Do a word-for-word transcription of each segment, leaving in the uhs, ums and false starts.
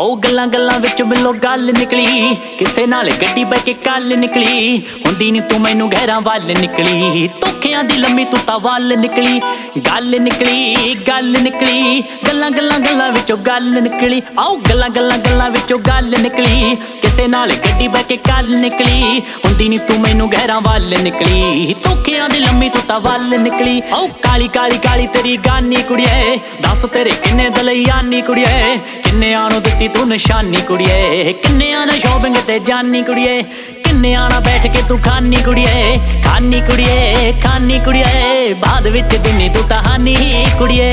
हो गल्लां गल्लां विच मिलो गल निकली किसे नाल गड्डी बह के कल निकली हुंदी नी तू मैनू गैरां वल निकली धोखियां दी लम्मी तू तां वल निकली गल निकली गल निकली गल्लां गल्लां गल्लां विचों गल निकली आओ गल्लां गल्लां गल्लां विचों गल निकली किसे नाल गड्डी बह के कल निकली हुंदी नी तू मैनू गैरां वल निकली धोखियां दी लम्मी तू तां वल निकली आओ काली काली काली तेरी गानी कुड़िए दस तेरे किन्ने दलयानी कुड़िए किन्ने आनो दित्ती तू निशानी कुड़िए किन्ने आना शॉपिंग ते जानी कुड़िए किन्ने आना बैठ के तू खानी कुड़िए खानी कुड़िए खानी कुड़िए बाद विच दिनी तू कहानी कुड़िए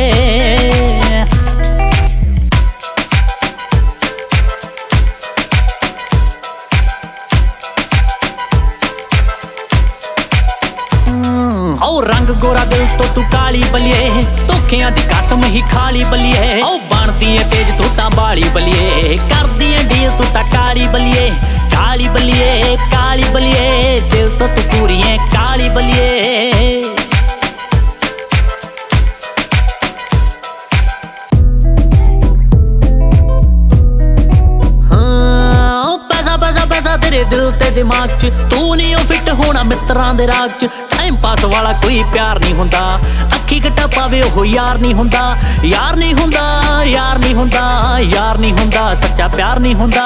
ओ रंग गोरा दिल तो तू काली बलिए धोखियां दी कसम ही खाली बलिए ओ बनदी है तेज तू तां बाली बलिए करदी है डील तू तां काली बलिए काली बलिए काली बलिए दिल तो तू पूरी है काली बलिए तेरे दिल ते दिमाग च तू नहीं ओ फिट होना मित्रां दे राग च टाइम पास वाला कोई प्यार नहीं हुंदा अखी कट्टा पावे ओह यार नहीं हुंदा यार नहीं हुंदा यार नहीं हुंदा यार नहीं हुंदा सच्चा प्यार नहीं हुंदा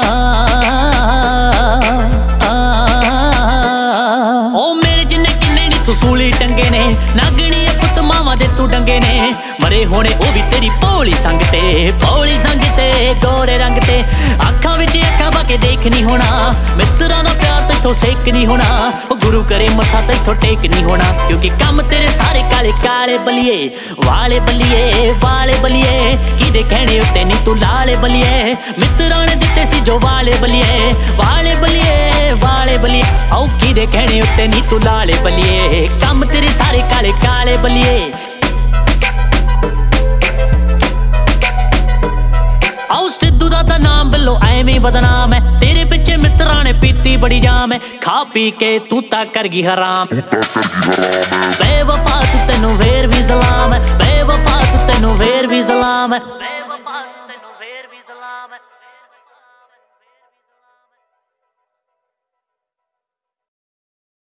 ओ मेरे जिन्ने किन्ने नी तू सूली टंगे ने नागणी पुत मावा दे तू डंगे ने मरे होने ओ भी तेरी भोली संग ते भोली संग ते गोरे रंग ते अखां विच अखां पा के देख नहीं होना मित्रां दा प्यार तैथों सेक नहीं होना ओ गुरु करे मत्था तैथों टेक नहीं होना क्योंकि कम तेरे सारे काले काले बलिए वाले बलिए वाले बलिए किदे कहने उत्ते नी तू लाले बलिए मित्रां ने दित्ते सी जो वाले बलिए वाले बलिए वाले बलिए औ किदे कहने उत्ते नी तू लाले बलिए कम तेरे सारे काले काले बलिए आओ सिद्धू दा तां नाम बिल्लो ऐवें बदनाम है तेरे पिछे मित्रां ने पीती बड़ी जाम है खा पी के तू तां कर गई हराम बेवफा तू तेनू फेर भी सलाम है